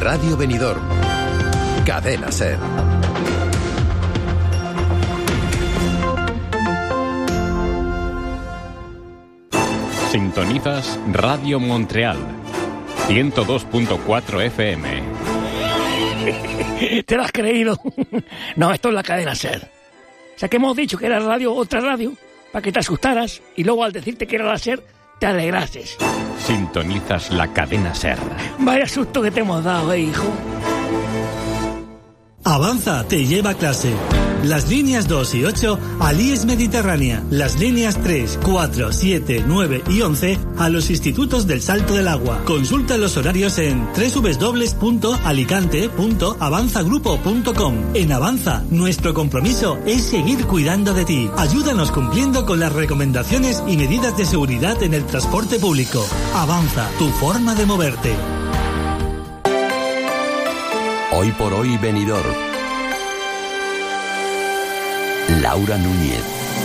Radio Benidorm. Cadena SER. Sintonizas Radio Montreal, 102.4 FM. ¿Te lo has creído? No, esto es la cadena SER. O sea, que hemos dicho que era radio, otra radio, para que te asustaras y luego al decirte que era la SER, te alegrases. Sintonizas la cadena SER. Vaya susto que te hemos dado, hijo. Avanza te lleva a clase. Las líneas 2 y 8 al IES Mediterránea. Las líneas 3, 4, 7, 9 y 11 a los institutos del Salto del Agua. Consulta los horarios en www.alicante.avanzagrupo.com. En Avanza, nuestro compromiso es seguir cuidando de ti. Ayúdanos cumpliendo con las recomendaciones y medidas de seguridad en el transporte público. Avanza, tu forma de moverte. Hoy por hoy Benidorm. Laura Núñez.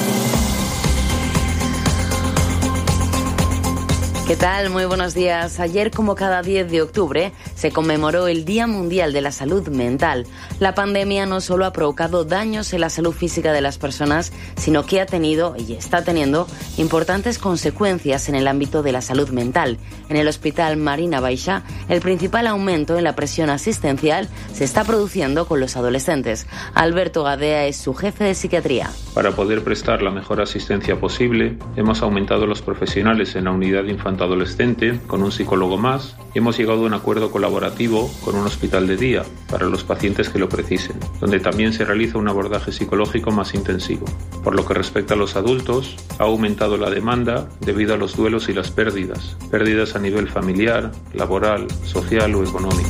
¿Qué tal? Muy buenos días. Ayer, como cada 10 de octubre, se conmemoró el Día Mundial de la Salud Mental. La pandemia no solo ha provocado daños en la salud física de las personas, sino que ha tenido y está teniendo importantes consecuencias en el ámbito de la salud mental. En el Hospital Marina Baixa, el principal aumento en la presión asistencial se está produciendo con los adolescentes. Alberto Gadea es su jefe de psiquiatría. Para poder prestar la mejor asistencia posible, hemos aumentado los profesionales en la unidad infanto-adolescente con un psicólogo más y hemos llegado a un acuerdo colaborativo con un hospital de día para los pacientes que lo precisen, donde también se realiza un abordaje psicológico más intensivo. Por lo que respecta a los adultos, ha aumentado la demanda debido a los duelos y las pérdidas a nivel familiar, laboral, social o económico.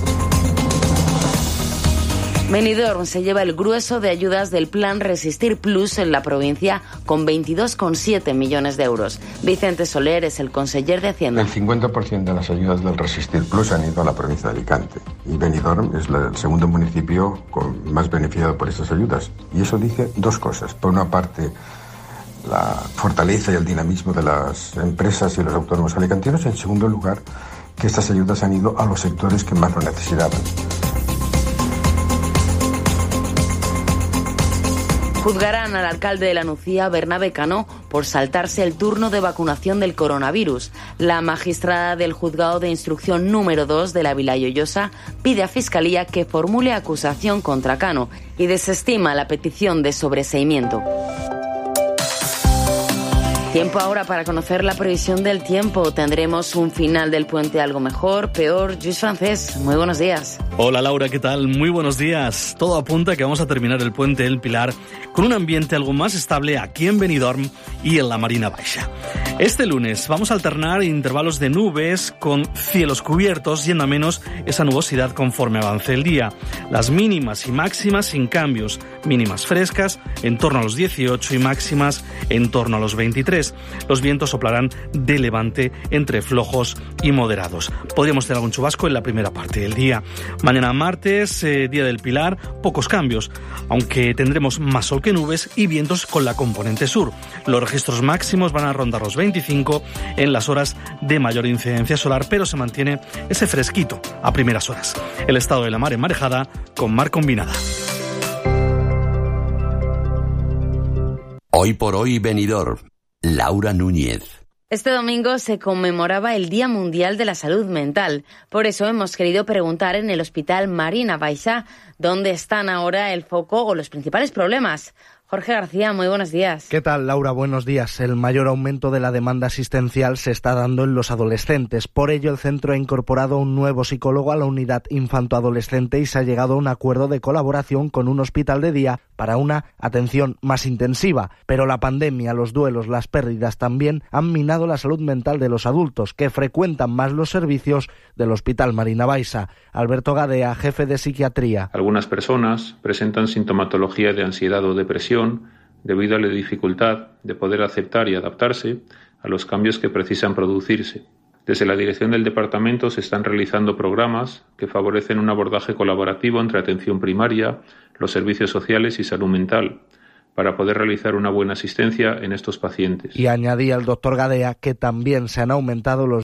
Benidorm se lleva el grueso de ayudas del Plan Resistir Plus en la provincia con 22,7 millones de euros. Vicente Soler es el conseller de Hacienda. El 50% de las ayudas del Resistir Plus han ido a la provincia de Alicante. Y Benidorm es el segundo municipio más beneficiado por estas ayudas. Y eso dice dos cosas. Por una parte, la fortaleza y el dinamismo de las empresas y los autónomos alicantinos. Y en segundo lugar, que estas ayudas han ido a los sectores que más lo necesitaban. Juzgarán al alcalde de La Nucía, Bernabé Cano, por saltarse el turno de vacunación del coronavirus. La magistrada del Juzgado de Instrucción número 2 de la Vila Lloyosa pide a Fiscalía que formule acusación contra Cano y desestima la petición de sobreseimiento. Tiempo ahora para conocer la previsión del tiempo. Tendremos un final del puente algo mejor, peor. Lluís Francés, muy buenos días. Hola Laura, ¿qué tal? Muy buenos días. Todo apunta a que vamos a terminar el puente del Pilar con un ambiente algo más estable aquí en Benidorm y en la Marina Baixa. Este lunes vamos a alternar intervalos de nubes con cielos cubiertos, yendo a menos esa nubosidad conforme avance el día. Las mínimas y máximas sin cambios. Mínimas frescas en torno a los 18 y máximas en torno a los 23. Los vientos soplarán de levante entre flojos y moderados. Podríamos tener algún chubasco en la primera parte del día. Mañana martes, Día del Pilar, pocos cambios, aunque tendremos más sol que nubes y vientos con la componente sur. Los registros máximos van a rondar los 25 en las horas de mayor incidencia solar, pero se mantiene ese fresquito a primeras horas. El estado de la mar en marejada con mar combinada. Hoy por hoy Benidorm. Laura Núñez. Este domingo se conmemoraba el Día Mundial de la Salud Mental. Por eso hemos querido preguntar en el Hospital Marina Baixa dónde están ahora el foco o los principales problemas. Jorge García, muy buenos días. ¿Qué tal, Laura? Buenos días. El mayor aumento de la demanda asistencial se está dando en los adolescentes. Por ello, el centro ha incorporado un nuevo psicólogo a la unidad infanto-adolescente y se ha llegado a un acuerdo de colaboración con un hospital de día para una atención más intensiva. Pero la pandemia, los duelos, las pérdidas también han minado la salud mental de los adultos, que frecuentan más los servicios del Hospital Marina Baixa. Alberto Gadea, jefe de psiquiatría. Algunas personas presentan sintomatología de ansiedad o depresión debido a la dificultad de poder aceptar y adaptarse a los cambios que precisan producirse. Desde la dirección del departamento se están realizando programas que favorecen un abordaje colaborativo entre atención primaria, los servicios sociales y salud mental, para poder realizar una buena asistencia en estos pacientes. Y añadía el doctor Gadea que también se han aumentado los